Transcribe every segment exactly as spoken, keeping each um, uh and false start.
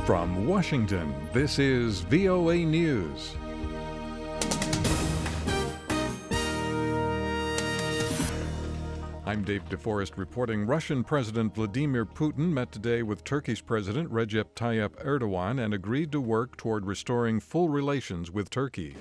From Washington, this is V O A News. I'm Dave DeForest reporting. Russian President Vladimir Putin met today with Turkish President Recep Tayyip Erdogan and agreed to work toward restoring full relations with Turkey.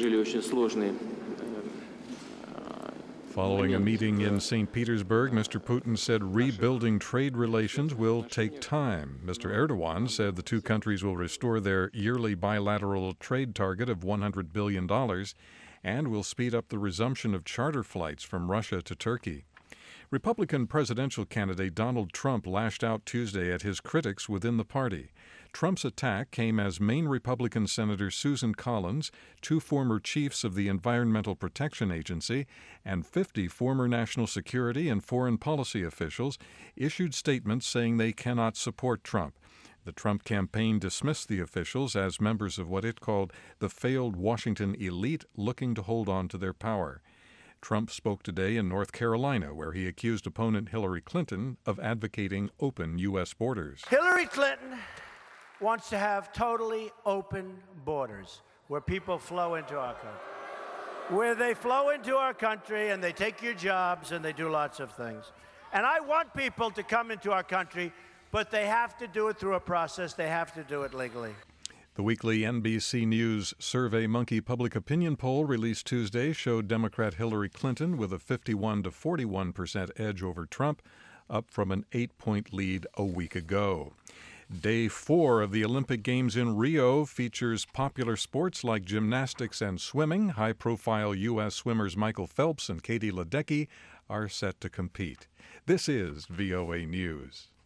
Following a meeting in Saint Petersburg, Mister Putin said rebuilding trade relations will take time. Mister Erdogan said the two countries will restore their yearly bilateral trade target of one hundred billion dollars and will speed up the resumption of charter flights from Russia to Turkey. Republican presidential candidate Donald Trump lashed out Tuesday at his critics within the party. Trump's attack came as Maine Republican Senator Susan Collins, two former chiefs of the Environmental Protection Agency, and fifty former national security and foreign policy officials issued statements saying they cannot support Trump. The Trump campaign dismissed the officials as members of what it called the failed Washington elite looking to hold on to their power. Trump spoke today in North Carolina, where he accused opponent Hillary Clinton of advocating open U S borders. Hillary Clinton wants to have totally open borders where people flow into our country, where they flow into our country and they take your jobs and they do lots of things. And I want people to come into our country, but they have to do it through a process. They have to do it legally. The weekly N B C News Survey Monkey public opinion poll released Tuesday showed Democrat Hillary Clinton with a fifty-one to forty-one percent edge over Trump, up from an eight-point lead a week ago. Day four of the Olympic Games in Rio features popular sports like gymnastics and swimming. High-profile U S swimmers Michael Phelps and Katie Ledecky are set to compete. This is V O A News.